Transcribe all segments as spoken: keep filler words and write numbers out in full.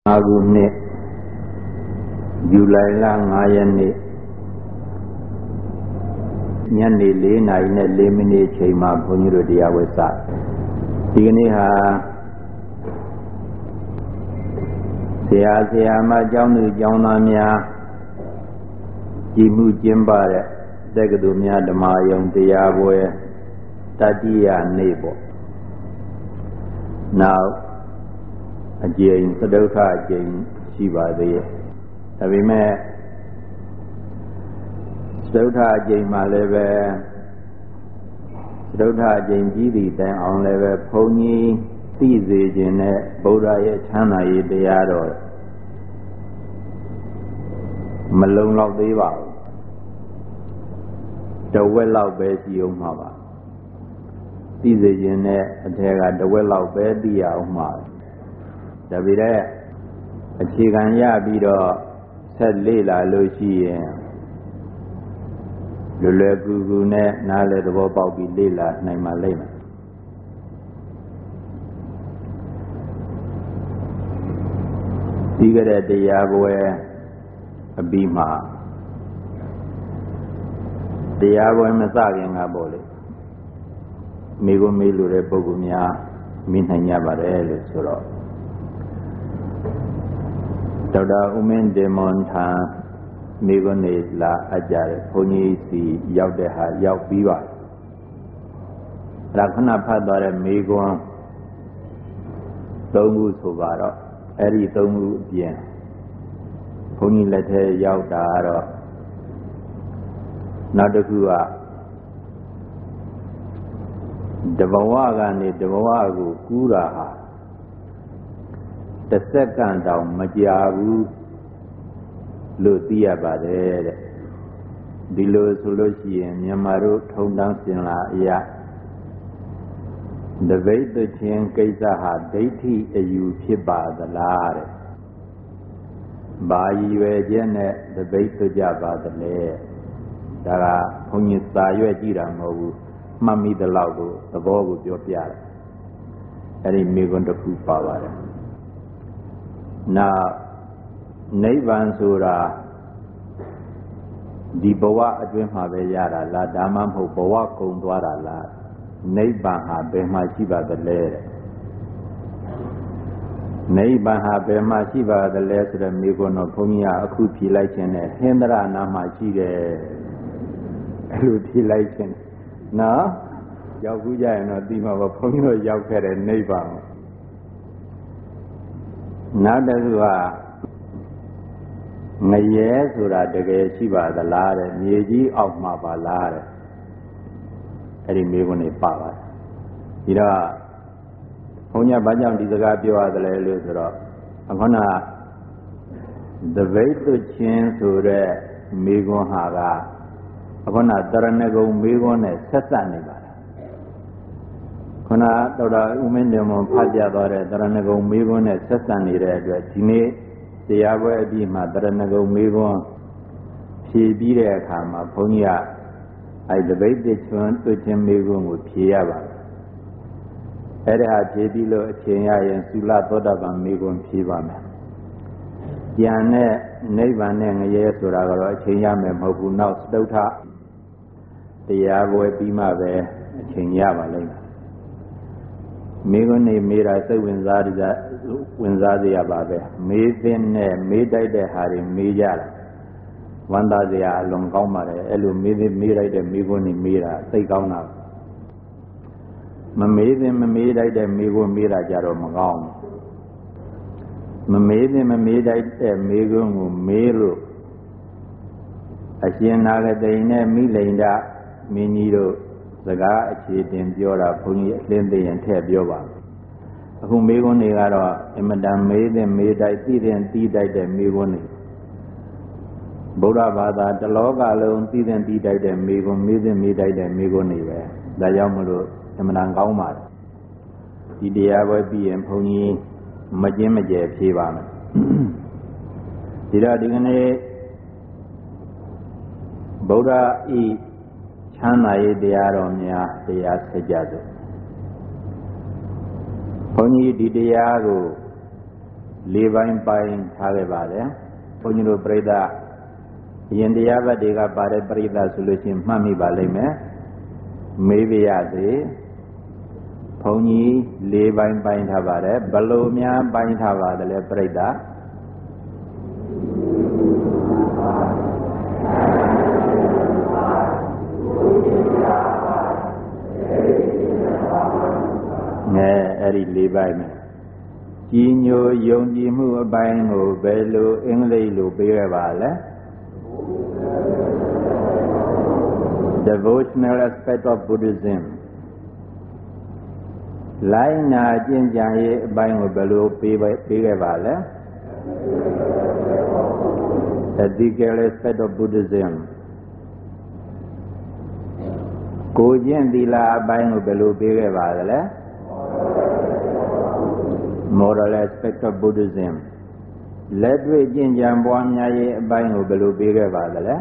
ခုနှစ်ဇူလိုင်လငါးရက်နေ့ညနေလေးနာရီနဲ့လေးမိနစ်အချိန်မှာဘုန်းကြီးတို့တရားဝဲစဒီကနေ့ဟာဆရာဆရာမကျောင်းသူကျောင်းသားများကြည်မှုကျင်းပတဲ့တက္ကသိုလ်များဓမ္မယုံတရားပွဲတတိယနေ့ပေါ့နောက်အကျဉ်သဒုက္ခအကျဉ်ရှိပါသေးရဲ့ဒါပေမဲ့သဒုက္ခအကျဉ်မှာလည်းပဲသဒုက္ခအကျဉ်ကြီးသည့်တိုင်အောင်လည်းပဲဘုန်းကြီးသိစေခြင်းနဲ့ဗုဒ္ဓရဲ့ချမ်းသာရေးတရားတော်မလုံလောက်သေးပါဘူးတဝက်လောက်ပဲရှိအောင်မှာပါသိစေခြင်းနဲ့အထက်ကတဝက်လောက်ပဲသိရအောင်မှာဒါပေမဲ့အခြေခံရပြီးတော့ဆက်လေ့လာလို့ရှိရင်လွယ်လွယ်ကူကူနဲ့နားလည်သဘောပေါက်ပြီးလေ့လာနိုင်မှလိမ့်မယ်ဒီကတဲ့တရားပွဲအပြီးမှာတရားပွဲမစခင်ကပေါ့လေမိကိုမေးလို့တဲ့ပုဂ္ဂိုလ်များမိနိုင်ကြပါတယ်လို့ဆိုတော့ဒေါက်တာဦးမင်းဒေမွန်ထံမိကိုနေလာအပ်ကြတဲ့ဘုန်းကြီးစီရောက်တဲ့ဟာရောက်ပြီးပါအဲ့ဒါခဏဖတ်သွားတဲ့မိကွန်းသုံးခုဆိုပါတော့အဲ့ဒီသုံးခုအပြင်ဘုန်းကြီးလက်ထဲရောက်တာတော့နောက်တစ်ခုကတဘဝကနေတဘဝကိုကူးတာဟာတစ်စက္ကန့်တောင်မကြာဘူးလို့သိရပါတယ်တဲ့ဒီလိုဆိုလို့ရှိရင်မြန်မာတို့ထုံတန်းစင်လာအရာတပိဋ္ဌချင်းကိစ္စဟာဒိဋ္ဌိအယူဖြစ်ပါသလားတဲ့ဘာရည်ရွယ်ချက်နဲ့တပိဋ္ဌကြပါသလဲဒါကဘုန်းကြီးစာရွက်ကြည့်တာမဟုတ်ဘူးမှတ်မိသလောက်ကိုသဘောကိုပြောပြတယ်အဲ့ဒီမိဂွန်းတစ်ခုပါပါတယ်နောက်နိဗ္ဗာန်ဆိုတာဒီဘဝအတွင်းမှာပဲရတာလားဒါမှမဟုတ်ဘဝကုန်သွားတာလားနိဗ္ဗာန်ဟာဘယ်မှာရှိပါသလဲတဲ့နိဗ္ဗာန်ဟာဘယ်မှာရှိပါသလဲဆိုတော့မိဂွန်းတော့ဘုန်းကြီးကအခုဖြေလိုက်ခြင်းနဲ့ဟင်္ဒရနာမှာရှိတယ်အဲ့လိုဖြေလိုက်ခြင်းနော်ရောက်ခုကြရင်တော့ဒီမှာဘုန်းကြီးတို့ရောက်ခဲ့တဲ့နိဗ္ဗာန်နောက်တစ်ခုကငရဲဆိုတာတကယ်ရှိပါသလားတဲ့မြေကြီးအောက်မှာပါလားတဲ့အဲ့ဒီမိဂုဏ်တွေပါပါတယ်ဒီတော့ဘုန်းကြီးဘာကြောင့်ဒီစကားပြောရသလဲလို့ဆိုတော့အခုနသပိဋ္ဌချင်းဆိုတဲ့မိဂုဏ်ဟာကအခုနတရဏဂုံမိဂုဏ်နဲ့ဆက်စပ်နေပါတယ်ခုနဒေါက်တာဦးမင်းတင်မွန်ဖတ်ပြသွားတဲ့တရဏဂုံမိဂုဏ်နဲ့ဆက်စပ်နေတဲ့အတွက်ဒီနေ့တရားပွဲအပြီးမှာတရဏဂုံမိဂုဏ်ဖြေပြီးတဲ့အခါမှာဘုန်းကြီးကအဲဒီတပိဋ္ဌချွန်းတွေ့ချင်းမိဂုဏ်ကိုဖြေရပါတယ်အဲ့ဒါဖြေပြီးလို့အချိန်ရရင်သုလသောတာပန်မိဂုဏ်ဖြေပါမယ်ကျန်တဲ့နိဗ္ဗာန်နဲ့ငရဲဆိုတာကတော့အချိန်ရမယ်မဟုတ်ဘူးနောက်စတုထတရားပွဲပြီးမှပဲအချိန်ရပါလိမ့်မယ်မိဂုဏ်နေမေးတာစိတ်ဝင်စားကြဝင်စားစရာပါပဲမေးတဲ့နဲ့မေးတိုက်တဲ့ဟာတွေမေးကြတာဝမ်းသာစရာအလွန်ကောင်းပါတယ်အဲ့လိုမေးတဲ့မေးလိုက်တဲ့မိဂုဏ်နေမေးတာစိတ်ကောင်းတာမမေးတဲ့မမေးတိုက်တဲ့မိဂုဏ်မေးတာကြတော့မကောင်းမမေးတဲ့မမေးတိုက်တဲ့မိဂုဏ်ကိုမေးလို့အရှင်နာဂတိန်နဲ့မိလိန်ဒမင်းကြီးတို့စကားအခြေတင်ပြောတာဘုန်းကြီးအလင်းသိရင်ထည့်ပြောပါအခုမိဂုဏ်တွေကတော့အမတန်မေးတဲ့မေးတိုက်သိတဲ့သိတိုက်တဲ့မိဂုဏ်တွေဗုဒ္ဓဘာသာတလောကလုံးသိတဲ့သိတိုက်တဲ့မိဂုဏ်မေးတဲ့မေးတိုက်တဲ့မိဂုဏ်တွေပဲဒါကြောင့်မလို့အမတန်ကောင်းပါတယ်ဒီတရားပွဲပြီးရင်ဘုန်းကြီးမကျင်းမကျယ်ဖြေပါမယ်ဒီတော့ဒီကနေ့ဗုဒ္ဓဤချမ်းသာရေးတရားတော်များတရားဆက်ကြစို့ဘုန်းကြီးဒီတရားကိုလေးပိုင်းပိုင်းထားခဲ့ပါတယ်ဘုန်းကြီးတို့ပြိဿယင်တရားဘတ်တွေကပါတဲ့ပြိဿဆိုလို့ရှိရင်မှတ်မိပါလိမ့်မယ်မေးပြရစေဘုန်းကြီးလေးပိုင်းပိုင်းထားပါတယ်ဘလို့များပိုင်းထားပါတယ်လဲပြိဿငယ်အဲ့ဒီလေးပိုင်းမယ်ကြီးညိုယုံကြည်မှုအပိုင်းကိုဘယ်လိုအင်္ဂလိပ်လိုပေးရပါလဲ Devotional aspect of Buddhism လိုင်းနာကျင့်ကြံရေးအပိုင်းကိုဘယ်လိုပေးပေးခဲ့ပါလဲ Ethical aspect of Buddhism ကိုကျင့်သီလအပိုင်းကိုဘယ်လိုပေးခဲ့ပါလဲ Moral aspect of Buddhism လက်တွေ့ကျင့်ကြံပွားများရေးအပိုင်းကိုဘယ်လိုပေးခဲ့ပါသလဲ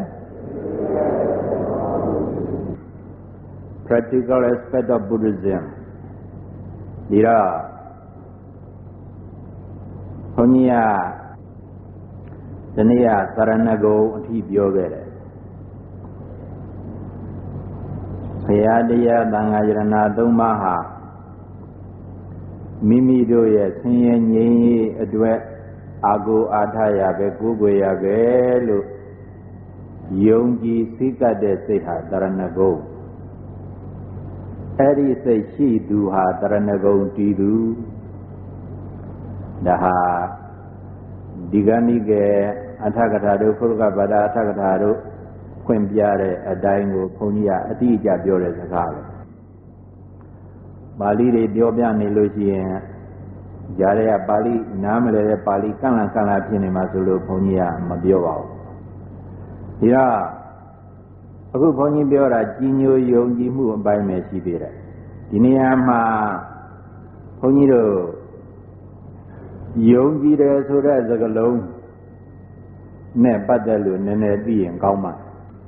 Practical aspect of Buddhism ဒီတော့ဘုန်းကြီးကဒီနေ့ကသရဏဂုံအထိပြောခဲ့တယ်ဘုရားတရားသံဃာယရဏသုံးပါးဟာမိမိတို့ရဲ့ဆင်းရဲငြိမ်းရေးအတွက်အာကိုအာထရပဲကိုးကွယ်ရပဲလို့ယုံကြည်စိတ်ကပ်တဲ့စိတ်ဟာတရဏဂုံအဲ့ဒီစိတ်ရှိသူဟာတရဏဂုံတည်သူဒါဟာဒီကနေ့ကအထကထာတို့ဖုရကဗဒအထကထာတို့ဖွင့်ပြတဲ့အတိုင်းကိုဘုန်းကြီးကအတိအကျပြောတဲ့စကားပဲပါဠိတွေပြောပြနေလို့ရှိရင်ကြားရပါဠိနားမလည်တဲ့ပါဠိကန့်လန့်ကန့်လန့်ဖြစ်နေမှာဆိုလို့ဘုန်းကြီးကမပြောပါဘူး။ဒါအခုဘုန်းကြီးပြောတာကြီးညိုယုံကြည်မှုအပိုင်းပဲရှိသေးတယ်။ဒီနေရာမှာဘုန်းကြီးတို့ယုံကြည်တယ်ဆိုတဲ့စကားလုံးနဲ့ပတ်သက်လို့နည်းနည်းသိရင်ကောင်းပါ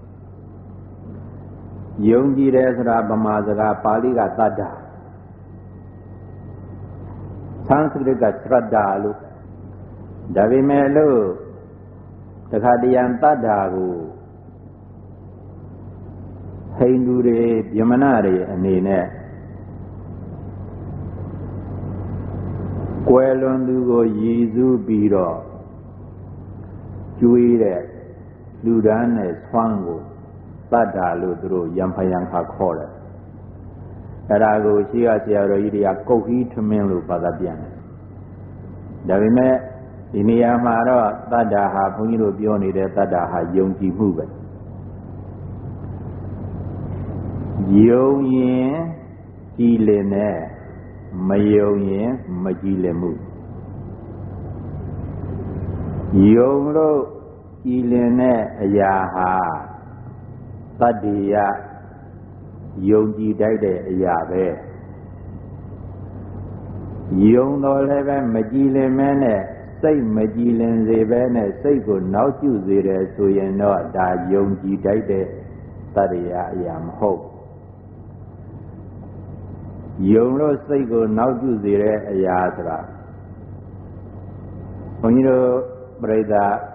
။ယုံကြည်တယ်ဆိုတာဗမာစကားပါဠိကသတ္တသံသရကသရဒ္ဓါလို့ဒါပေမဲ့လို့တခါတရံတတ္တာကိုဟိန္ဒူတွေဗြဟ္မဏတွေအနေနဲ့ကွယ်လွန်သူကိုရည်စူးပြီးတော့ကျွေးတဲ့လူဒန်းနဲ့ဆွမ်းကိုတတ္တာလို့သူတို့ယံဖယံခါခေါ်တယ်အဲ့ဒါကိုရှိရဆရာတော်ကြီးတွေကကုတ်ဟီးထမင်းလို့ဘာသာပြန်တယ်ဒါပေမဲ့ဒီနေရာမှာတော့တတ္တာဟာဘုန်းကြီးတို့ပြောနေတဲ့တတ္တာဟာယုံကြည်မှုပဲယုံရင်ကြည်လင်တဲ့မယုံရင်မကြည်လင်မှုယုံလို့ကြည်လင်တဲ့အရာဟာတတ္တိယယုံကြည်တတ်တဲ့အရာပဲယုံတော်လည်းပဲမကြည်လင်မဲနဲ့စိတ်မကြည်လင်စေပဲနဲ့စိတ်ကိုနောက်ကျစေတယ်ဆိုရင်တော့ဒါယုံကြည်တတ်တဲ့တတ္တိယအရာမဟုတ်ယုံလို့စိတ်ကိုနောက်ကျစေတဲ့အရာဆိုတာဘုန်းကြီးတို့ပြိဿ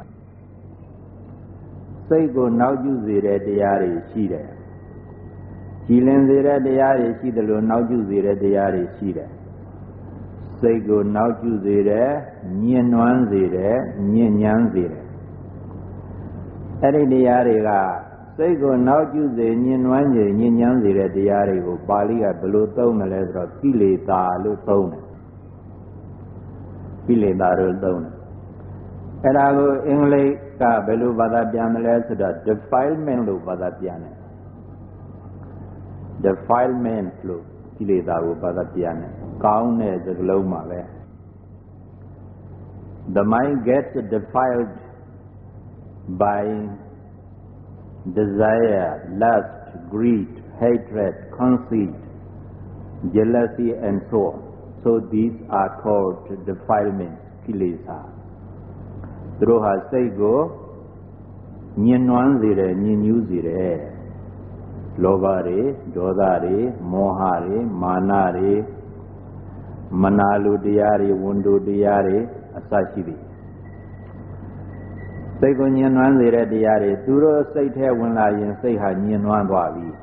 စိတ်ကိုနောက်ကျစေတဲ့တရားတွေရှိတယ်ကြည်လင်စေတဲ့တရားတွေရှိတယ်လို့နောက်ကျစေတဲ့တရားတွေရှိတယ်စိတ်ကိုနောက်ကျစေတယ်ညှဉ်းနှွမ်းစေတယ်ညှဉ်းညမ်းစေတယ်အဲ့ဒီတရားတွေကစိတ်ကိုနောက်ကျစေညှဉ်းနှွမ်းစေညှဉ်းညမ်းစေတဲ့တရားတွေကိုပါဠိကဘယ်လိုသုံးတယ်လဲဆိုတော့ကိလေသာလို့သုံးတယ်ကိလေသာလို့သုံးတယ်အဲ့ဒါကိုအင်္ဂလိပ်ကဘယ်လိုဘာသာပြန်တယ်လဲဆိုတော့ defilement လို့ဘာသာပြန်တယ်defilement လို့ကိလေသာကိုဘာသာပြန်တယ်ကောင်းတဲ့စကားလုံးမှာပဲ the mind gets defiled by desire lust greed hatred conceit jealousy and so on so these are called defilement ကိလေသာသူတို့ဟာစိတ်ကိုညှဉ်းနှွမ်းစေတယ်ညှဉ်းညူးစေတယ်လောဘတွေဒေါသတွေမောဟတွေမာနတွေမနာလိုတရားတွေဝန်တိုတရားတွေအစရှိသည်စိတ်ကိုညှဉ်းနှွမ်းစေတဲ့တရားတွေသူတို့စိတ်ထဲဝင်လာရင်စိတ်ဟာညှဉ်းနှွမ်းသွားပြီ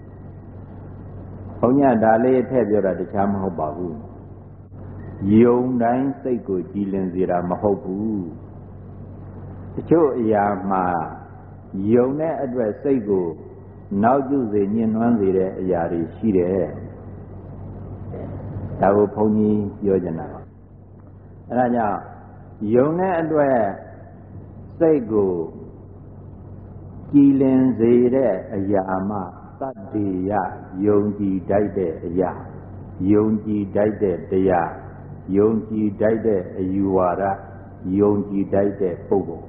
ဘုန်းကြီးဒါလေးထည့်ပြောတာတခြားမဟုတ်ပါဘူးယုံတိုင်းစိတ်ကိုကြည်လင်စေတာမဟုတ်ဘူးတချို့အရာမှာယုံတဲ့အတွက်စိတ်ကိုနောက်ကျစေညှဉ်းနှွမ်းစေတဲ့အရာတွေရှိတယ်ဒါကိုဘုန်းကြီးပြောချင်တာပါအဲဒါကြောင့်ယုံတဲ့အတွက်စိတ်ကိုကြည်လင်စေတဲ့အရာမှသတ္တိယယုံကြည်တတ်တဲ့အရာယုံကြည်တတ်တဲ့တရားယုံကြည်တတ်တဲ့အယူဝါဒယုံကြည်တတ်တဲ့ပုဂ္ဂိုလ်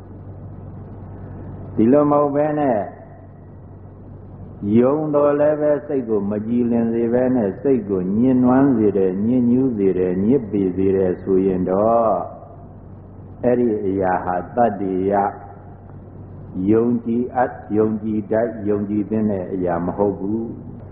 ဒီလိုမဟုတ်ဘဲနဲ့ယုံတော်လည်းပဲစိတ်ကိုမကြည်လင်စေဘဲနဲ့စိတ်ကိုညှဉ်းနှွမ်းစေတယ်ညှဉ်းညူးစေတယ်ညစ်ပေစေတယ်ဆိုရင်တော့အဲ့ဒီအရာဟာတတ္တိယယုံကြည်အပ်ယုံကြည်တတ်ယုံကြည်တဲ့အရာမဟုတ်ဘူး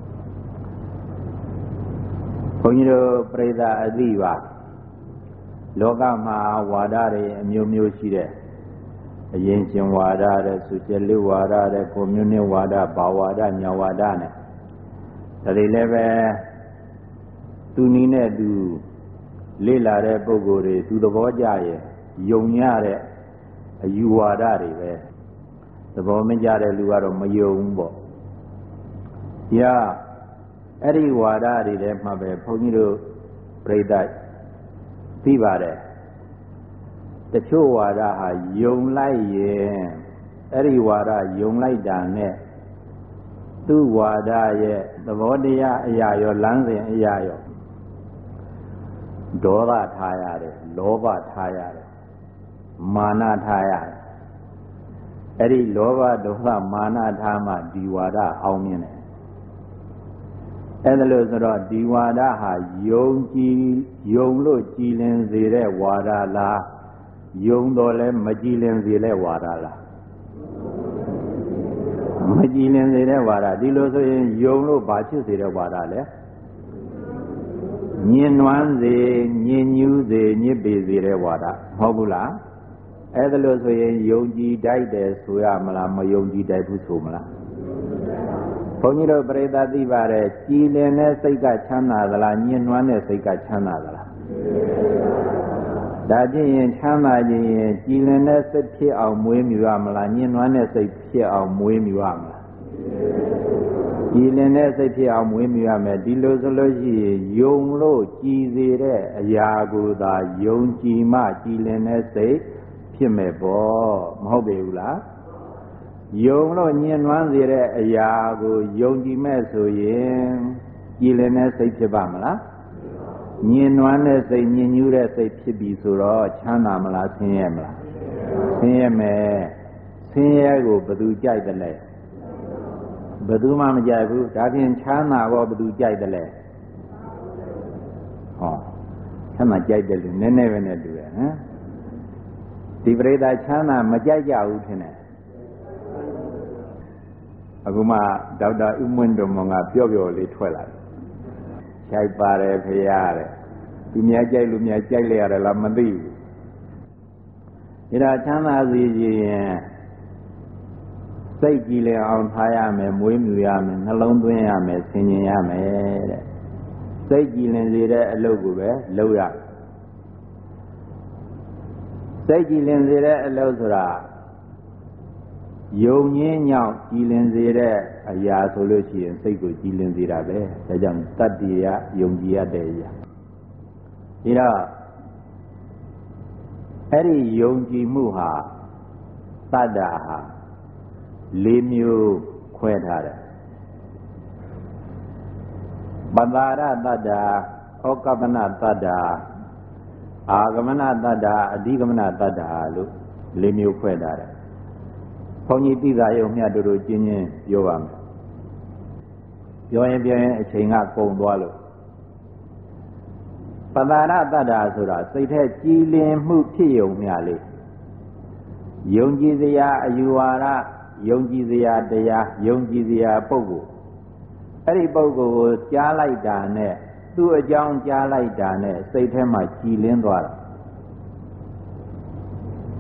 ဘုန်းကြီးတို့ပြိဿအသိပါလောကမှာဝါဒတွေအမျိုးမျိုးရှိတယ်အရင်ရှင်ဝါဒတဲ့ဆိုရှယ်လစ်ဝါဒတဲ့ကွန်မြူနစ်ဝါဒဘာဝါဒညာဝါဒနဲ့ဒါတွေလည်းပဲသူနည်းနဲ့သူလေ့လာတဲ့ပုဂ္ဂိုလ်တွေသူသဘောကျရဲ့ယုံရတဲ့အယူဝါဒတွေပဲသဘောမကျတဲ့လူကတော့မယုံဘူးပေါ့။ညာအဲ့ဒီဝါဒတွေထဲမှာပဲဘုန်းကြီးတို့ပြိဿသိပါတယ်တချို့ဝါဒဟာယုံလိုက်ရင်အဲ့ဒီဝါဒယုံလိုက်တာနဲ့သူ့ဝါဒရဲ့သဘောတရားအရာရောလမ်းစဉ်အရာရောဒေါသထားရတယ်လောဘထားရတယ်မာနထားရတယ်အဲ့ဒီလောဘဒေါသမာနထားမှဒီဝါဒအောင်မြင်တယ်အဲ့ဒါလို့ဆိုတော့ဒီဝါဒဟာယုံကြည်ယုံလို့ကြည်လင်စေတဲ့ဝါဒလားယုံတော်လဲမကြည်လင်စေတဲ့ဝါဒလားမကြည်လင်စေတဲ့ဝါဒဒီလိုဆိုရင်ယုံလို့ဘာဖြစ်စေတဲ့ဝါဒလဲညှဉ်းနှွမ်းစေညှဉ်းညူးစေညစ်ပေစေတဲ့ဝါဒမဟုတ်ဘူးလားအဲ့ဒါလို့ဆိုရင်ယုံကြည်တိုက်တယ်ဆိုရမလားမယုံကြည်တိုက်ဘူးဆိုမလားဘုန်းကြီးတို့ပြိဿသိပါတယ်ကြည်လင်တဲ့စိတ်ကချမ်းသာသလားညှဉ်းနှွမ်းတဲ့စိတ်ကချမ်းသာသလားဒါကြည့်ရင်ချမ်းသာခြင်းရင်ကြည်လင်တဲ့စိတ်ဖြစ်အောင်မွေးမြူရမလားညှဉ်းနှွမ်းတဲ့စိတ်ဖြစ်အောင်မွေးမြူရမလားကြည်လင်တဲ့စိတ်ဖြစ်အောင်မွေးမြူရမယ်ဒီလိုဆိုလို့ရှိရင်ယုံလို့ကြည်စေတဲ့အရာကိုသာယုံကြည်မှကြည်လင်တဲ့စိတ်ဖြစ်မယ်ပေါ့မဟုတ်ပေဘူးလားယုံလို့ညှဉ်းနှွမ်းစေတဲ့အရာကိုယုံကြည်မဲ့ဆိုရင်ကြည်လင်တဲ့စိတ်ဖြစ်ပါမလားညှဉ်းနှွမ်းတဲ့စိတ်ညှဉ်းညူးတဲ့စိတ်ဖြစ်ပြီဆိုတော့ချမ်းသာမလားဆင်းရဲမလားဆင်းရဲမယ်ဆင်းရဲကိုဘယ်သူကြိုက်တယ်လဲဘယ်သူမှမကြိုက်ဘူးဒါဖြင့်ချမ်းသာတော့ဘယ်သူကြိုက်တယ်လဲဟောချမ်းသာကြိုက်တယ်လို့နည်းနည်းပဲနဲ့တူတယ်ဟမ်ဒီပရိသတ်ချမ်းသာမကြိုက်ကြဘူးထင်တယ်အခုမှဒေါက်တာဥမွန်းတော်မောင်ကပြော့ပြော့လေးထွက်လာတယ်ကြိုက်ပါတယ်ဖေရတဲ့သူများကြိုက်လို့များကြိုက်လိုက်ရတယ်လားမသိဘူးဒါချမ်းသာစေခြင်းစိတ်ကြည်လင်အောင်ထားရမယ်မွေးမြူရမယ်နှလုံးသွင်းရမယ်ဆင်ခြင်ရမယ်တဲ့စိတ်ကြည်လင်စေတဲ့အလုပ်ကိုပဲလုပ်ရစိတ်ကြည်လင်စေတဲ့အလုပ်ဆိုတာယုံညင်းညောင်းကြည်လင်စေတဲ့အရာဆိုလို့ရှိရင်စိတ်ကိုကြည်လင်စေတာပဲဒါကြောင့်တတ္တိယယုံကြည်ရတဲ့အရာဒီတော့အဲ့ဒီယုံကြည်မှုဟာတတ္တာဟာလေးမျိုးခွဲထားတယ်ပတာရတတ္တာဩကပ္ပနတတ္တာအာဂမနတတ္တာအဓိကမနတတ္တာလို့လေးမျိုးခွဲထားတယ်ဘုန်းကြီးသိသာရုံမြတ်တို့တို့ကျင်းချင်းပြောပါမယ်ပြောရင်ပြောရင်အချိန်ကကုန်သွားလို့ပတာရတတ္တာဆိုတာစိတ်ထဲကြည်လင်မှုဖြစ်ရုံမြလေးယုံကြည်စရာအယူဝါဒယုံကြည်စရာတရားယုံကြည်စရာပုဂ္ဂိုလ်အဲ့ဒီပုဂ္ဂိုလ်ကိုကြားလိုက်တာနဲ့သူ့အကြောင်းကြားလိုက်တာနဲ့စိတ်ထဲမှာကြည်လင်းသွားတာ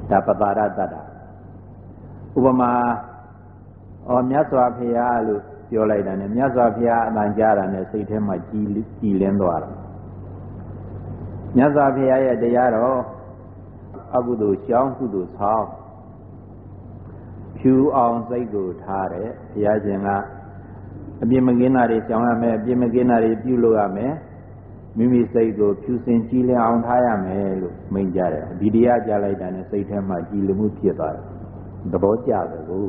ဒါပတာရတ္တတာဥပမာအော်မြတ်စွာဘုရားလို့ပြောလိုက်တာနဲ့မြတ်စွာဘုရားအတန်ကြားတာနဲ့စိတ်ထဲမှာကြည်ကြည်လင်းသွားတယ်မြတ်စွာဘုရားရဲ့တရားတော်အကုသိုလ်ရှောင်းကုသိုလ်ဆောင်ဖြူအောင်စိတ်ကိုထားတယ်ဘုရားရှင်ကအပြစ်မကင်းတာတွေရှောင်ရမယ်အပြစ်မကင်းတာတွေပြုလုပ်ရမယ်မိမိစိတ်ကိုဖြူစင်ကြည်လင်အောင်ထားရမယ်လို့မိန့်ကြတယ်ဒီတရားကြားလိုက်တာနဲ့စိတ်ထဲမှာကြည်လင်မှုဖြစ်သွားတယ်သဘောကျတယ်ကို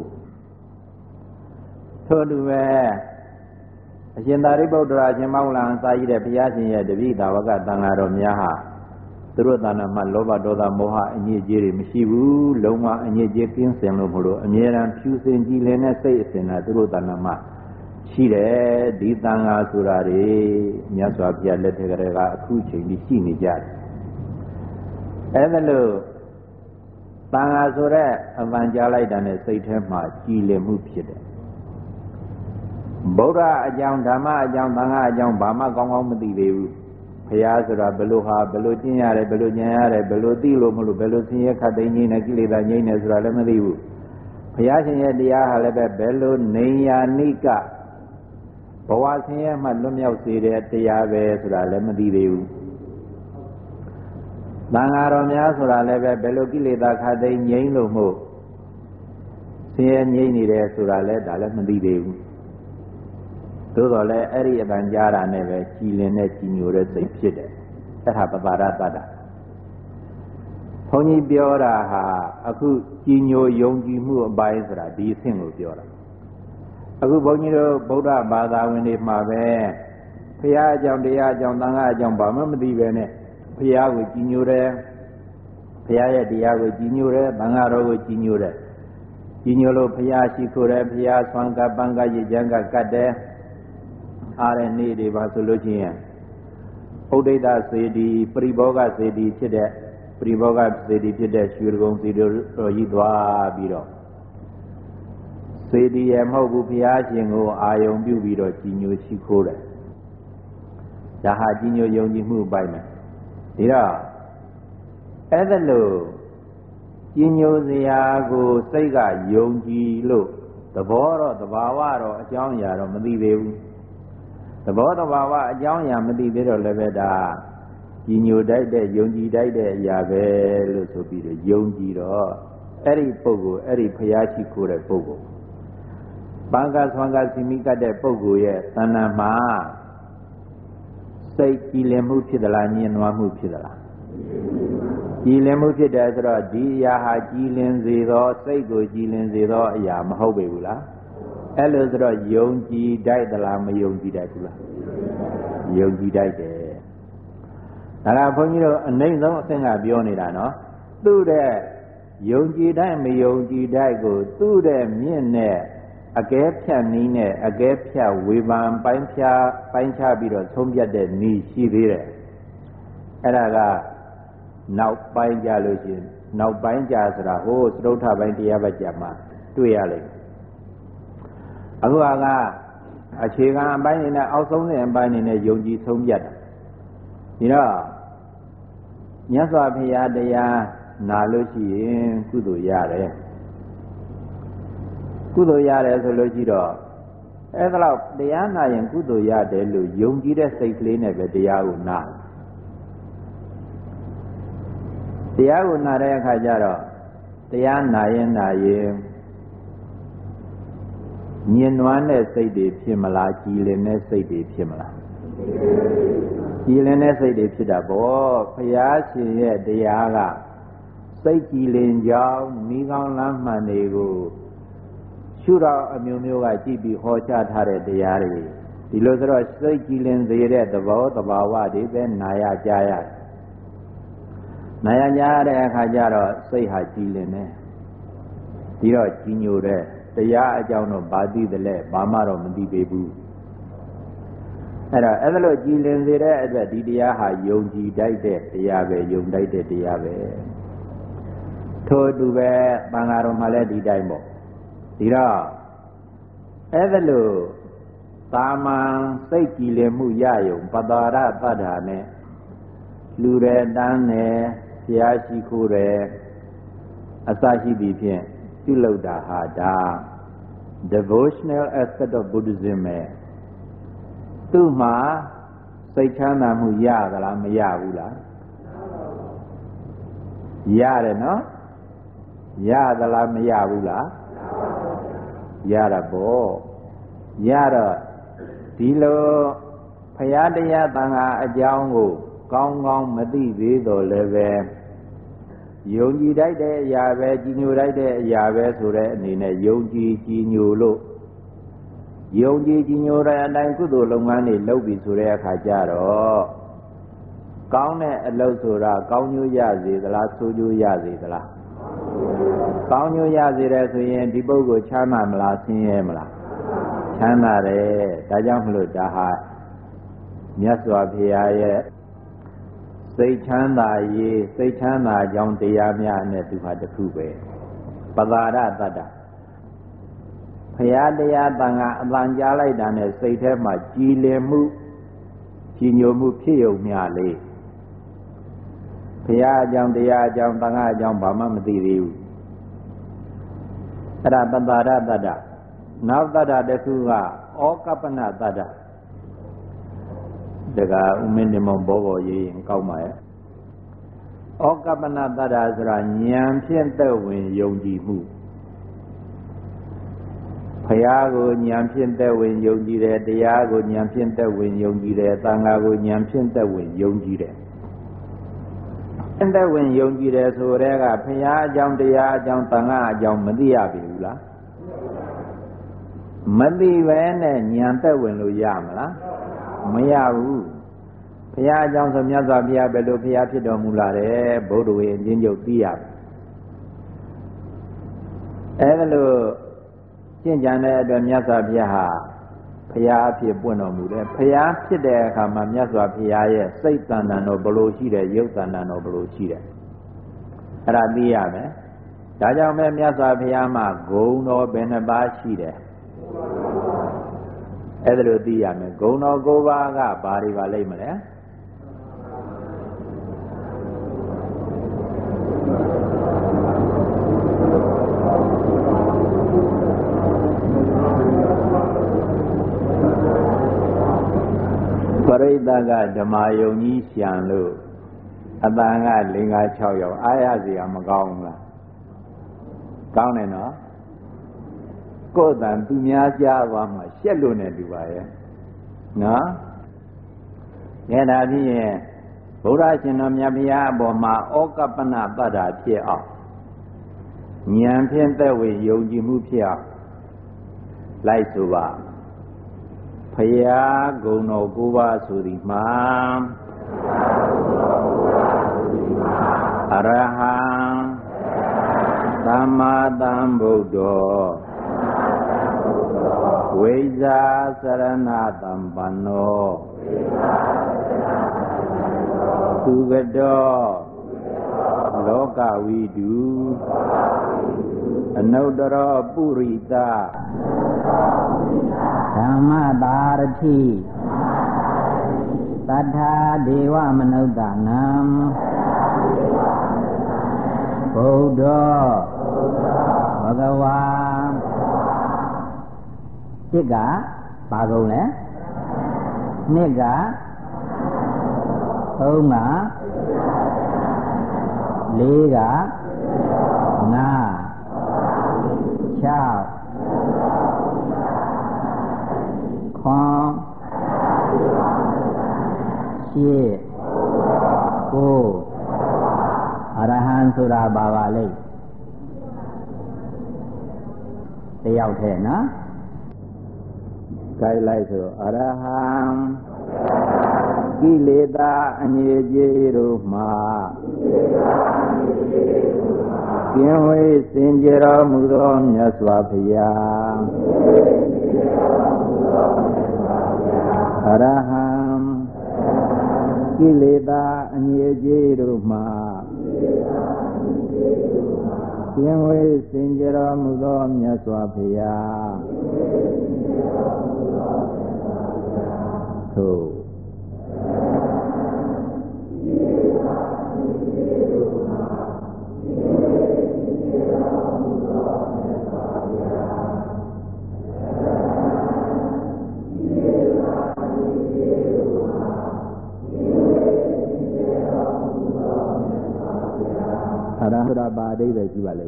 ထို့တူပဲအရှင်သာရိပုတ္တရာရှင်မောဂလန်စာကြီးတဲ့ဘုရားရှင်ရဲ့တပည့်သာဝကသံဃာတော်များဟာသူတို့တဏ္ဍာမှာလောဘဒေါသမောဟအညစ်အကြေးတွေမရှိဘူးလုံးဝအညစ်အကြေးကင်းစင်လို့မလို့အမြဲတမ်းဖြူစင်ကြည်လင်တဲ့စိတ်အစဉ်သာသူတို့တဏ္ဍာမှာရှိတယ်ဒီသံဃာဆိုတာတွေမြတ်စွာဘုရားလက်ထက်ကလေးကအခုချိန်ကြီးရှိနေကြတယ်အဲဒါလို့သံဃာဆိုတဲ့အပန်ကြားလိုက်တာနဲ့စိတ်ထဲမှာကြည်လင်မှုဖြစ်တယ်ဗုဒ္ဓအကြောင်းဓမ္မအကြောင်းသံဃာအကြောင်းဘာမှကောင်းကောင်းမသိသေးဘူးဘုရားဆိုတာဘယ်လိုဟာဘယ်လိုကျင့်ရတယ်ဘယ်လိုဉာဏ်ရတယ်ဘယ်လိုသိလို့မလို့ဘယ်လိုဆင်းရဲခတ်သိမ်းခြင်းနဲ့ကိလေသာငြိမ်းတယ်ဆိုတာလည်းမသိဘူးဘုရားရှင်ရဲ့တရားဟာလည်းပဲဘယ်လိုနေယာနိကဘဝဆင်းရဲမှလွတ်မြောက်စေတဲ့တရားပဲဆိုတာလည်းမသိသေးဘူးသံဃာတော်များဆိုတာလည်းပဲဘယ်လိုကိလေသာခတ်သိမ်းငြိမ်းလို့မို့ဆင်းရဲငြိမ်းနေတယ်ဆိုတာလည်းဒါလည်းမသိသေးဘူးသို့တော်လည်းအဲ့ဒီအတန်ကြားတာနဲ့ပဲကြည်လင်တဲ့ကြည်ညိုတဲ့စိတ်ဖြစ်တယ်အဲ့ဒါပပါရတ္တတာဘုန်းကြီးပြောတာဟာအခုကြည်ညိုယုံကြည်မှုအပိုင်းဆိုတာဒီအဆင့်ကိုပြောတာအခုဘုန်းကြီးတို့ဗုဒ္ဓဘာသာဝင်တွေမှာပဲဘုရားအကြောင်းတရားအကြောင်းသံဃာအကြောင်းဘာမှမသိပဲနဲ့ဘုရားကိုကြည်ညိုတယ်ဘုရားရဲ့တရားကိုကြည်ညိုတယ်သံဃာတော်ကိုကြည်ညိုတယ်ကြည်ညိုလို့ဘုရားရှိခိုးတယ်ဘုရားဆွမ်းကပန်းကရည်ချမ်းကကတ်တယ်အားတဲ့နေ့တွေပါဆိုလို့ချင်းဥဒိတစေတီပရိဘောဂစေတီဖြစ်တဲ့ပရိဘောဂစေတီဖြစ်တဲ့ရွှေကုံစေတီတော်ကြီးသွားပြီးတော့စေတီရမဟုတ်ဘူးဘုရားရှင်ကိုအာယုံပြုပြီးတော့ကြီးညိုရှိခိုးတယ်ဒါဟာကြီးညိုယုံကြည်မှုပိုင်မယ်ဒီတော့အဲ့ဒါလို့ကြီးညိုစရာကိုစိတ်ကယုံကြည်လို့သဘောတော့သဘာဝတော့အကြောင်းအရာတော့မသိသေးဘူးသဘောတဘာဝအကြောင်းအရာမသိသေးတော့လည်းပဲဒါကြီးညိုတိုက်တဲ့ယုံကြည်တိုက်တဲ့အရာပဲလို့ဆိုပြီးတော့ယုံကြည်တော့အဲ့ဒီပုဂ္ဂိုလ်အဲ့ဒီဘုရားရှိခိုးတဲ့ပုဂ္ဂိုလ်ပန်းကဆွမ်းကစီမိကတ်တဲ့ပုဂ္ဂိုလ်ရဲ့သဏ္ဍာန်မှာစိတ်ကြည်လင်မှုဖြစ်သလားညှဉ်းနွမ်းမှုဖြစ်သလားကြည်လင်မှုဖြစ်တယ်ဆိုတော့ဒီအရာဟာကြည်လင်စေသောစိတ်ကိုကြည်လင်စေသောအရာမဟုတ်ပေဘူးလားအဲ့လိုဆိုတော့ယုံကြည်တိုက်သလားမယုံကြည်တိုက်ဘူးလားယုံကြည်တိုက်တယ်ဒါကဘုန်းကြီးတို့အနိုင်ဆုံးအဆင့်ကပြောနေတာနော်သူ့တဲ့ယုံကြည်တိုက်မယုံကြည်တိုက်ကိုသူ့တဲ့မြင့်နဲ့အကဲဖြတ်နည်းနဲ့အကဲဖြတ်ဝေဖန်ပိုင်းဖြာပိုင်းခြားပြီးတော့သုံးပြတဲ့နည်းရှိသေးတယ်အဲ့ဒါကနောက်ပိုင်းကြလို့ရှိရင်နောက်ပိုင်းကြဆိုတာဟိုးသရုပ်ထပိုင်းတရားဘက်ကြမှာတွေ့ရလိမ့်မယ်အခုကအခြေခံအပိုင်းနေနဲ့အောက်ဆုံးတဲ့အပိုင်းနေနဲ့ယုံကြည်ဆုံးပြတ်တာဒီတော့မြတ်စွာဘုရားတရားနာလို့ရှိရင်ကုသိုလ်ရတယ်ကုသိုလ်ရတယ်ဆိုလို့ရှိတော့အဲ့ဒါတော့တရားနာရင်ကုသိုလ်ရတယ်လို့ယုံကြည်တဲ့စိတ်ကလေးနဲ့ပဲတရားကိုနာတရားကိုနာတဲ့အခါကျတော့တရားနာရင်နာရင်ညင်နွမ်းတဲ့စိတ်တွေဖြစ်မလားကြည်လင်တဲ့စိတ်တွေဖြစ်မလားကြည်လင်တဲ့စိတ်တွေဖြစ်တာပေါ့ဘုရားရှင်ရဲ့တရားကစိတ်ကြည်လင်ကြောင်းမိကောင်းလမ်းမှန်တွေကိုရှုတော်အမျိုးမျိုးကကြည့်ပြီးဟောကြားထားတဲ့တရားတွေဒီလိုဆိုတော့စိတ်ကြည်လင်စေတဲ့သဘောသဘာဝတွေပဲနာရကြရတယ်နာရကြတဲ့အခါကျတော့စိတ်ဟာကြည်လင်တယ်ဒီတော့ကြီးညိုတဲ့တရားအကြောင်းတော့ဘာသိသလဲဘာမှတော့မသိပေဘူးအဲ့တော့အဲ့လိုကြည်လင်စေတဲ့အတွက်ဒီတရားဟာယုံကြည်တိုက်တဲ့တရားပဲယုံတိုက်တဲ့တရားပဲထို့တူပဲသံဃာတော်မှလည်းဒီတိုင်းပေါ့ဒီတော့အဲ့ဒါလို့သာမန်စိတ်ကြည်လင်မှုရယုံပတာရတ္တာနဲ့လူရတန်းနဲ့ဘုရားရှိခိုးတယ် Asashi Pien, Tuloda Hada, devotional aspect of Buddhism. Tuma, Saichana Muya, the Lamayavula. Yada, no? Yada Lamayavula. Yada Bo. Yada Dilo Payadaya Tanga Ajango, Gong Gong Madi Vido Leve. Yongi Dide Yave, Ginu Dide Yave Sure, Nina Yongi Ginulo Yongi Ginura and I could do Longani Lobi Sure Kajaro Kaune Losura, Kaunu Yazi, the last Suju Yazi, the last Kaunu Yazi, Resuyen, Dibogo, Chama, Mlasin Emla Chana Re, Dajamlu Daha Nyaswa Pia. Say Chanda ye, say Chanda, John Diamia, and to had the Kube. Pavada Dada Payadea Banga, Lanjala, and say Tema, Gile Mu, Gino Mupio Miale. Paya John Dia, John Banga, John Bama Madiru. Rabada Dada. Now Dada de Suga, all Kapana Dada. Daga minimum bobo ye in Kaumaya. Okapana Dadazra Nyam Pienta win Yongi Mu. Payago Nyam Pienta win Yongi de Diago Nyam Pienta win Yongi de Tangago Nyam Pienta win Yongi de. And that when Yongi de Sorega Paya Jam Dia Jam Tanga Jam Madia Bula Madi Van and Nyanta win Luyamala. Mayaru Pia Johnson Yaza Pia Bedo Pia Pidomulare, Bodway, and Jinjo Pia Evelo Jinjana Yaza Pia Pia Piabuno Mude, Pia Pide Kama Yaza Pia, Satan and Oboloshide, Yosan and Oboloshide Rabiame Dajame Yaza Piama, go no Benabashide. Edro Diame, go no go vaga, Bari Valemane. Paradaga, Damayoni, Sianlu, Abanga, Linga Choyo, Ayazi, Amaganga. Gauneno. Go than to Miazava, Shelune Divaya. No? Yet I hear Burashin of Yabia Boma, Okapana Bada Pia. Nyan Penta with Yogi Mupia. Laisuba. Paya Gono Guva Surima Araham Samadam Buddha. Veda Saranatam Pano Sugado Loka Vidu Anodara Purita Dhammadarthi Tadha Deva Manodanam Buddha Bhagavan Tiga Bagone Niga Onga Liga Na Chao Kong Xie Ko Arahan Sura Bhavale Teyao The Na Kai Lai So Araham Kileda Anyejeru Ma Kienwe Sinjera Mudom Yaswapaya Araham Kileda Anyejeru Ma Kienwe Sinjera Mudom Yaswapaya So အရဟံဆိုတာဘာအဓိပ္ပာယ်ရှိပါလဲ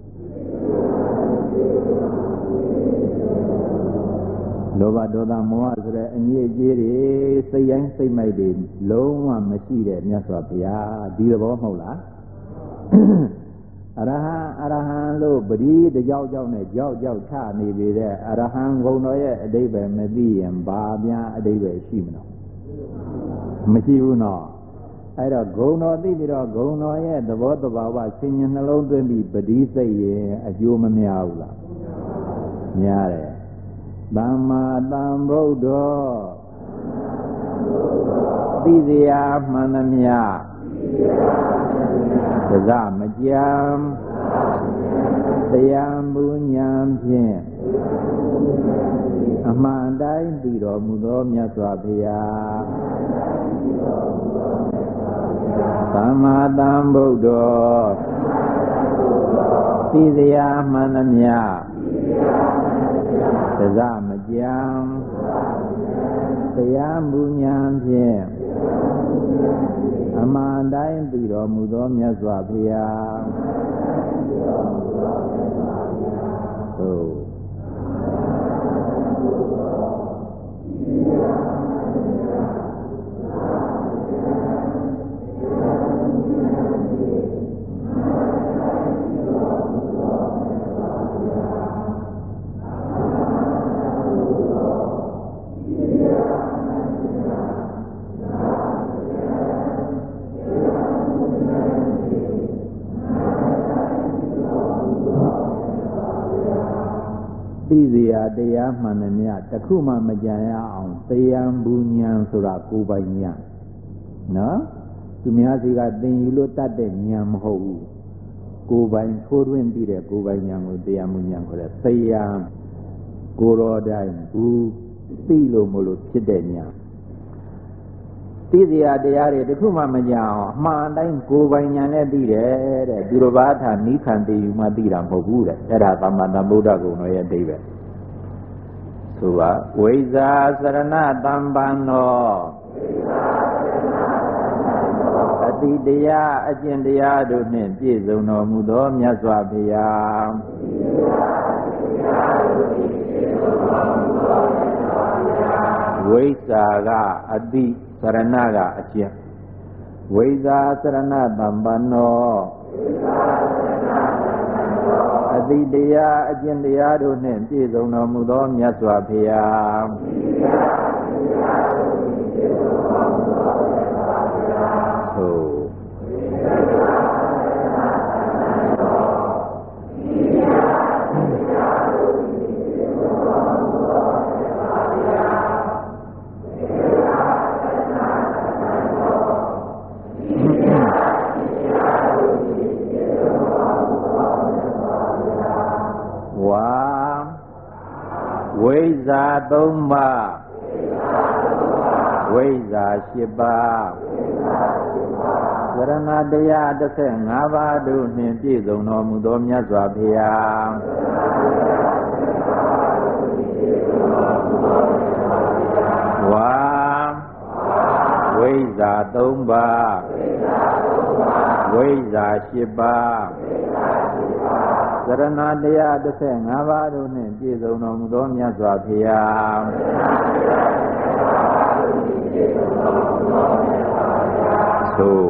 လောဘဒေါသမောဟဆိုတဲ့အငြိအကျေးတွေစိတ်ရိုင်းစိတ်မိုက်တွေလုံးဝမရှိတဲ့မြတ်စွာဘုရားဒီသဘောမဟုတ်လားအရဟံအရဟံလို့ပရိတကြောက်ကြောက်နဲ့ကြောက်ကြောက်ချနေပေတဲ့အရဟံဂုဏ်တော်ရဲ့အဓိပ္ပာယ်မသိရင်ဘာများအဓိပ္ပာယ်ရှိမလို့မရှိဘူးနော်အဲ့တော့ဂုဏ်တော်သိပြီးတော့ဂုဏ်တော်ရဲ့သဘောတဘာဝဆင်ញံနှလုံးသွင်းပြီးပရိစိတ်ရင်အကျိုးမများဘူးလားများတယ်သမ္မာသမ္ဗုဒ္ဓောသိစရာမှန်သမျှသဇမကြံတရားမူဉာဏ်ဖြင့်အမှန်တိုင်းသိတော်မူသောမြတ်စွာဘုရားသမ္မာသမ္ဗုဒ္ဓောသိစရာမှန်သမျှသဇမကြံတရားမူဉာဏ်ဖြင့်အမှန်တိုင်းသိတော်မူသောမြတ်စွာဘုရားသို့သိစရာတရားမှန်သမျှတစ်ခုမှမကြံရအောင်တရားဘူဉဏ်ဆိုတာကိုယ်ပိုင်ဉာဏ်နော်သူများစီကသင်ယူလို့တတ်တဲ့ဉာဏ်မဟုတ်ဘူးကိုယ်ပိုင်ထိုးထွင်းပြီးတဲ့ကိုယ်ပိုင်ဉာဏ်ကိုတရားမူဉဏ်ခေါ်တယ်တရားကိုယ်တော်တိုင်းဘူးသိလို့မလို့ဖြစ်တဲ့ဉာဏ်သိစရာတရားတွေတစ်ခုမှမကြံအောင်အမှန်တိုင်းကိုယ်ပိုင်ဉာဏ်နဲ့သိတယ်တဲ့သူတော်ဘာသာနိခံတည်ယူမှသိတာမဟုတ်ဘူးတဲ့အဲ့ဒါသမ္မာသမ္ဗုဒ္ဓဂုဏ်တော်ရဲ့အဓိပ္ပာယ်ဆိုပါဝိဇ္ဇာစရဏသမ္ပန္နောအတိတရားအကျင့်တရားတို့နှင့်ပြည့်စုံတော်မူသောမြတ်စွာဘုရားဝိဇ္ဇာကအတိစရဏကအကျင့်ဝိဇ္ဇာစရဏသမ္ပန္နောအတိတရားအကျင့်တရားတို့နှင့်ပြည့်စုံတော်မူသောမြတ်စွာဘုရားသို့ဝိဇ္ဇာသုံးပါးဝိဇ္ဇာရှိပါးသရဏတရားတစ်ဆယ်ငါးပါးတို့နှင့်ပြည့်စုံတော်မူသောမြတ်စွာဘုရားဝါဝိဇ္ဇာသုံးပါးဝိဇ္ဇာရှိပါးသရဏတရားတစ်ဆယ်ငါးပါးတို့နှင့်ပြည့်စုံတော်မူသောမြတ်စွာဘုရားသို့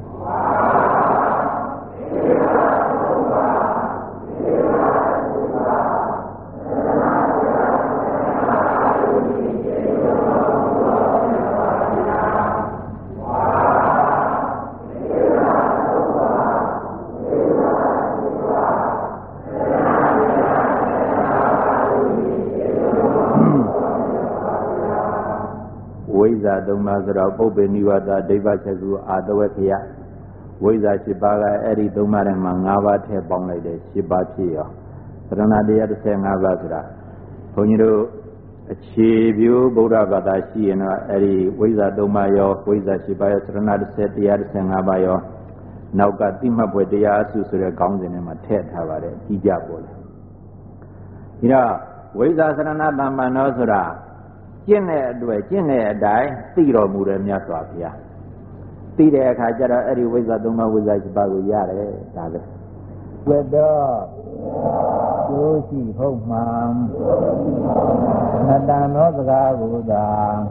သုံးပါးဆိုတော့ပုပ္ပေနိဝါဒဒိဗ္ဗချက်စုအာတဝေခယဝိဇ္ဇာ၈ပါးကအဲ့ဒီသုံးပါးထဲမှာ၅ပါးထည့်ပေါင်းလိုက်တယ်၈ပါးဖြစ်ရောသရဏတရားတစ်ဆယ်ငါးပါးဆိုတာဘုန်းကြီးတို့အခြေပြိုးဗုဒ္ဓဘာသာရှိရင်တော့အဲ့ဒီဝိဇ္ဇာသုံးပါးရောဝိဇ္ဇာ၈ပါးရောသရဏတစ်ဆယ်တရားတစ်ဆယ်ငါးပါးရောနောက်ကတိမှတ်ပွဲတရားအစုဆိုတဲ့ခေါင်းစဉ်ထဲမှာထည့်ထားပါတယ်ကြည်ကြပေါ်လေဒီတော့ဝိဇ္ဇာသရဏသမ္ပန္နောဆိုတာကျင့်တဲ့အတွက်ကျင့်တဲ့အတိုင်းသိတော်မူတဲ့မြတ်စွာဘုရားသိတဲ့အခါကျတော့အဲ့ဒီဝိဇ္ဇာသုံးပါးဝိဇ္ဇာရှိပါကိုရတယ်ဒါပဲဘယ်တော့ကျိုးရှိဟုတ်မှန်နတန်သောစကားကိုသာ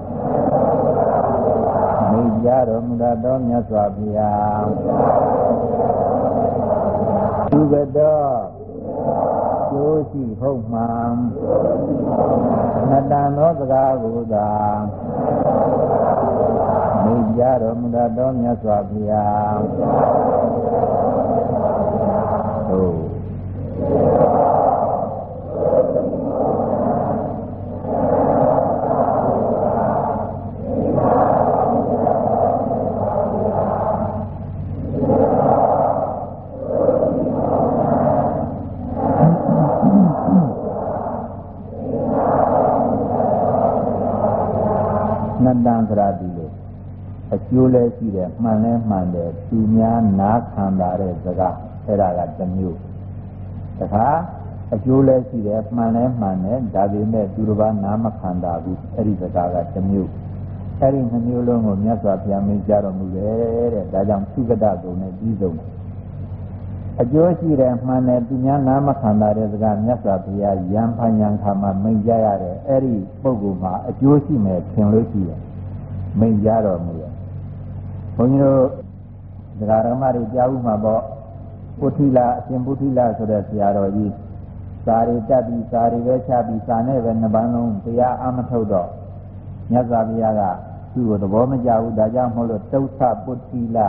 မိကြတော်မူသောမြတ်စွာဘုရားသူဘယ်တော့ကျိုးရှိဟုတ်မှန်နတန်သောစကားကိုသာမိကြတော်မူသောမြတ်စွာဘုရားဟုတ်နတန်သရာတိလို့အကျိုးလဲရှိတယ်မှန်လဲမှန်တယ်သူများနားခံတာတဲ့စကားအဲ့ဒါကတစ်မျိုးတခါအကျိုးလဲရှိတယ်မှန်လဲမှန်တယ်ဒါပေမဲ့သူတစ်ပါးနားမခံတာဘူးအဲ့ဒီစကားကတစ်မျိုးအဲ့ဒီနှမျိုးလုံးကိုမြတ်စွာဘုရားမိန့်ကြားတော်မူတယ်တဲ့ဒါကြောင့်သုကတကုံနဲ့ပြီးဆုံးအကျိုးရှိတယ်မှန်တယ်သူများနားမခံတာတဲ့စကားမြတ်စွာဘုရားယံဖန်ယံခါမှာမိန့်ကြားရတယ်အဲ့ဒီပုဂ္ဂိုလ်မှာအကျိုးရှိမယ်ထင်လို့ရှိတယ်မိန့်ကြားတော်မူတယ်ဘုန်းကြီးတို့ဒကာရမတွေကြားဥမှာပေါ့ပုထိလာအရှင်ပုထိလာဆိုတဲ့ဆရာတော်ကြီးစာရီတက်ပြီးစာရီပဲချပြီးစာနဲ့ပဲနှစ်ပန်းလုံးတရားအမထုတ်တော့မြတ်စွာဘုရားကသူ့ကိုသဘောမကျဘူးဒါကြောင့်မို့လို့တုဋ္ဌပုထိလာ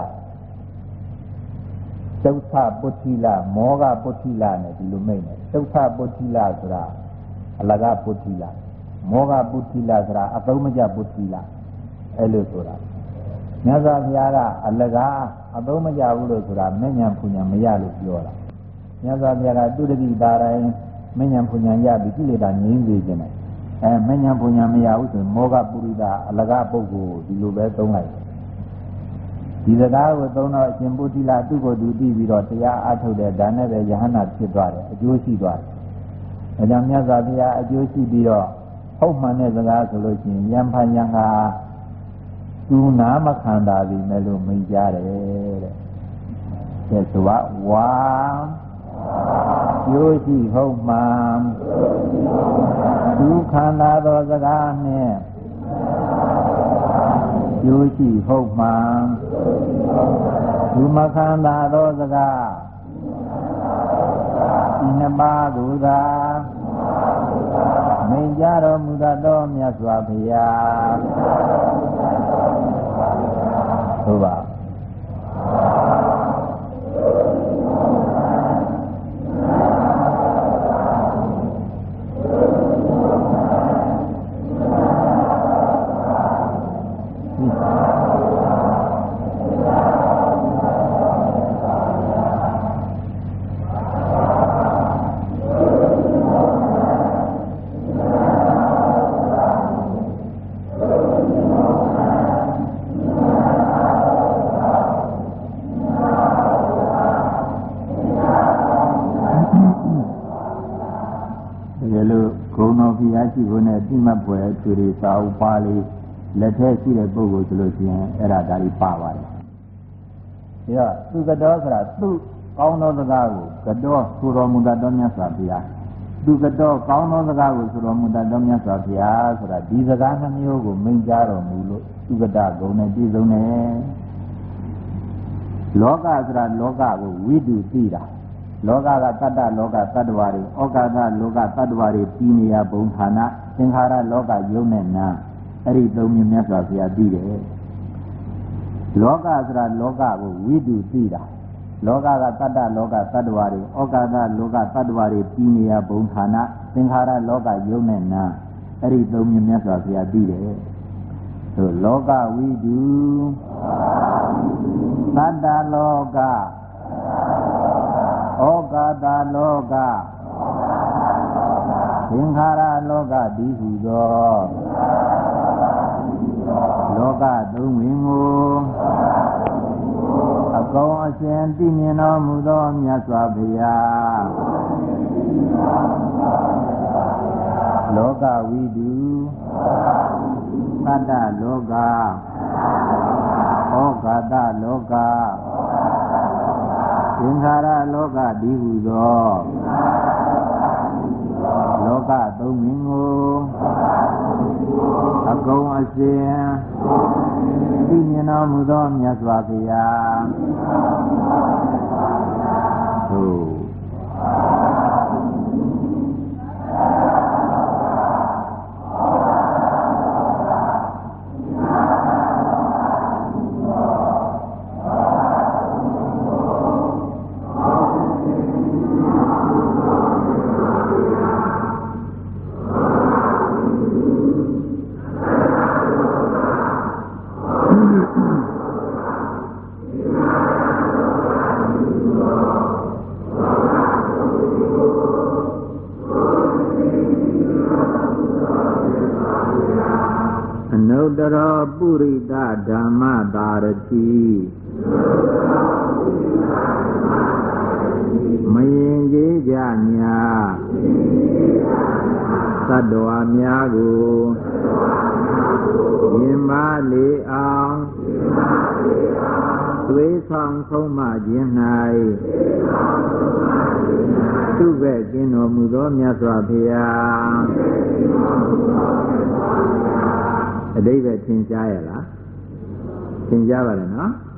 တုဋ္ဌပုထိလာမောဂပုထိလာနဲ့ဒီလိုမိတ်တယ်တုဋ္ဌပုထိလာဆိုတာအလကပုထိလာမောဂပုထိလာဆိုတာအသုံးမကျပုထိလာအဲ့လိုဆိုတာမြတ်စွာဘုရားကအလကားအသုံးမကျဘူးလို့ဆိုတာမဉ္ဇဉ်ဖူညာမရလို့ပြောတာမြတ်စွာဘုရားကသူတတိသားတိုင်းမဉ္ဇဉ်ဖူညာရပြီးကိလေသာငြိမ်းစေခြင်းနဲ့အဲမဉ္ဇဉ်ဖူညာမရဘူးဆိုရင်မောဂပုရိသအလကားပုဂ္ဂိုလ်ဒီလိုပဲသုံးလိုက်ဒီစကားကိုသုံးတော့အရှင်ပုထိလာသူ့ကိုယ်သူသိပြီးတော့တရားအားထုတ်တဲ့ဒါနဲ့ပဲယဟနာဖြစ်သွားတယ်အကျိုးရှိသွားတယ်အဲကြောင့်မြတ်စွာဘုရားအကျိုးရှိပြီးတော့ဟုတ်မှန်တဲ့စကားဆိုလို့ရှိရင်ယံဖန်ယံဟာသူနာမခံတာပြီမဲ့လို့မိန့်ကြတယ်တဲ့။ဒါဆိုတော့ဝါကျိုးရှိဟုတ်မှန်သူခံတာသောစကားနဲ့ကျိုးရှိဟုတ်မှန်သူမခံတာသောစကားဒီနှစ်ပါးကိုသာမိန့်ကြတော်မူသောမြတ်စွာဘုရားဟုတ်ပါရှိဖို့နဲ့တိမတ်ပွဲသူတွေစာအုပ်ပါလေးလက်ထဲရှိတဲ့ပုဂ္ဂိုလ်ဆိုလို့ရှိရင်အဲ့ဒါဒါလေးပါပါတယ်။ဒါကသူကတော်ဆိုတာသူ့ကောင်းသောစကားကိုကတော်ဆိုတော်မူတတ်တော်မြတ်စွာဘုရားသူကတော်ကောင်းသောစကားကိုဆိုတော်မူတတ်တော်မြတ်စွာဘုရားဆိုတာဒီစကားနှမျိုးကိုမိန့်ကြားတော်မူလို့သူကတဂုံနဲ့ပြည့်စုံတယ်။လောကဆိုတာလောကကိုဝိတုသိတာလောကကတတ္တလောကတတ္တဝါတွေဩကာသလောကတတ္တဝါတွေပြီးနေရဘုံဌာနသင်္ခါရလောကယုံနဲ့နာအဲ့ဒီသုံးမျိုးမြတ်စွာဘုရားပြီးတယ်လောကဆိုတာလောကကိုဝိတုသိတာလောကကတတ္တလောကတတ္တဝါတွေဩကာသလောကတတ္တဝါတွေပြီးနေရဘုံဌာနသင်္ခါရလောကယုံနဲ့နာအဲ့ဒီသုံးမျိုးမြတ်စွာဘုရားပြီးတယ်ဆိုလောကဝိတုတတ္တလောကဩကာသလောကသင်္ခါရလောကတည်ဟူသောလောကသုံးဝင်ကိုအကောင်အရှင်သိမြင်တော်မူသောမြတ်စွာဘုရားလောကဝိတုတတ္တလောကဩကာတလောကသင်္ခါရလောကတည်းဟူသောလောကသုံးမျိုးကိုအကုန်အစင်သိမြင်တော်မူသောမြတ်စွာဘုရားသို့တရောပုရိသဓမ္မသာရတိမယင်ကြီးကြညာသတ္တဝါများကိုယင်မာလေအောင်သွေးဆောင်ဆုံးမခြင်း၌သူ့ဘက်ကင်းတော်မူသောမြတ်စွာဘုရားအဓိပ္ပာယ်သင်ကြားရလားသင်ကြားပါလေနော်